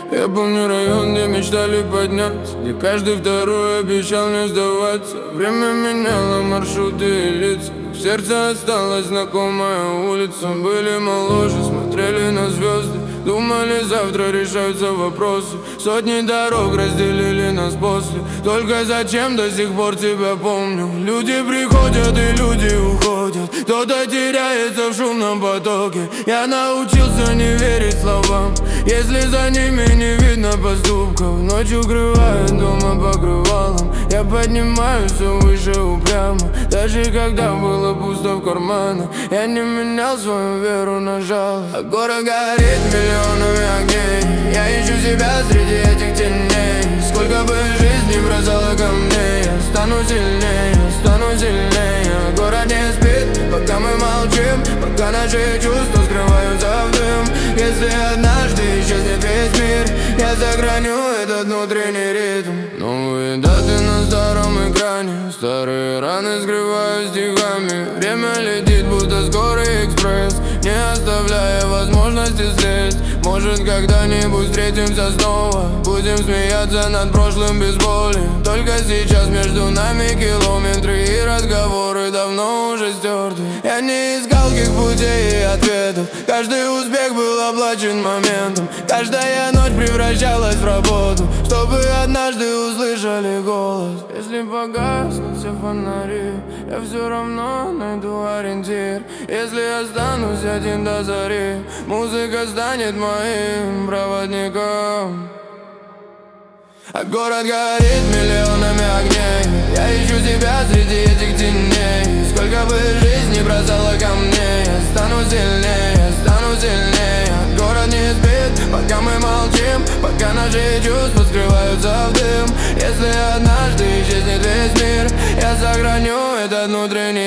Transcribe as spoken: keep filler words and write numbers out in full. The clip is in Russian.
Я помню район, где мечтали подняться, где каждый второй обещал не сдаваться. Время меняло маршруты и лица, в сердце осталась знакомая улица. Были моложе, смотрели на звезды, думали, завтра решаются вопросы. Сотни дорог разделили нас после, только зачем до сих пор тебя помню. Люди приходят и люди уходят, кто-то теряется в шумном потоке. Я научился не верить словам, если за ними не видно поступков. Ночь укрывает дома покрывалом, я поднимаюсь все выше упрямо. Даже когда было пусто в карманах, я не менял свою веру на жалость. А город горит миллионами огней, я ищу себя среди этих теней. Сколько бы жизнь не бросала ко мне, я стану сильнее, я стану сильнее. Город не спит, пока мы молчим, пока наши чувства скрываются в дым. Если однажды исчезнет весь мир, я сохраню этот внутренний ритм. Новые даты на старом экране, старые раны скрываю стихами. Время летит, будто скорый экспресс, не оставляя возможности слезть. Может, когда-нибудь встретимся снова, будем смеяться над прошлым без боли. Только сейчас между нами километры, и разговоры давно уже стерты. Я не искал каких путей и ответов, каждый успех был оплачен моментом. Каждая ночь превращалась в работу, чтобы однажды услышали голос. Если погаснут все фонари, я все равно найду ориентир. Если останусь один до зари, музыка станет моим проводником. А город горит миллионами огней, я ищу себя среди этих теней. Сколько бы жизнь не бросала ко мне, я стану сильнее, я стану сильнее. Город не спит, пока мы молчим, пока наши чувства скрываются в дым. Если однажды исчезнет весь мир, я сохраню этот внутренний